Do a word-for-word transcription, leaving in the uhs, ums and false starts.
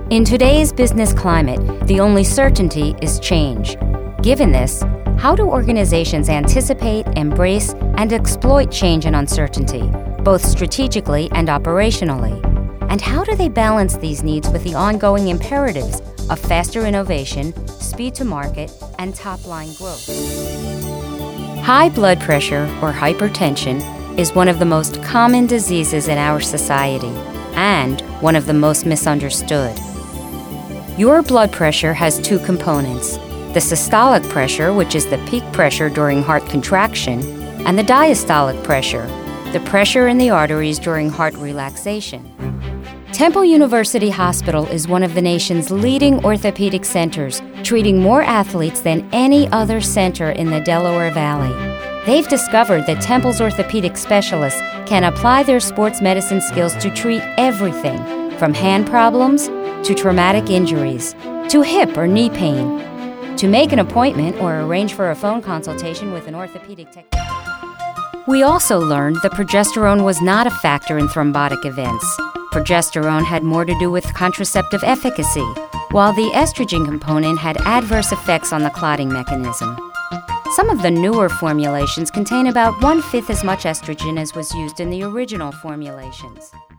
In today's business climate, the only certainty is change. Given this, how do organizations anticipate, embrace, and exploit change and uncertainty, both strategically and operationally? And how do they balance these needs with the ongoing imperatives of faster innovation, speed to market, and top-line growth? High blood pressure, or hypertension, is one of the most common diseases in our society and one of the most misunderstood. Your blood pressure has two components: the systolic pressure, which is the peak pressure during heart contraction, and the diastolic pressure, the pressure in the arteries during heart relaxation. Temple University Hospital is one of the nation's leading orthopedic centers, treating more athletes than any other center in the Delaware Valley. They've discovered that Temple's orthopedic specialists can apply their sports medicine skills to treat everything from hand problems to traumatic injuries, to hip or knee pain. To make an appointment or arrange for a phone consultation with an orthopedic technician. We also learned that progesterone was not a factor in thrombotic events. Progesterone had more to do with contraceptive efficacy, while the estrogen component had adverse effects on the clotting mechanism. Some of the newer formulations contain about one-fifth as much estrogen as was used in the original formulations.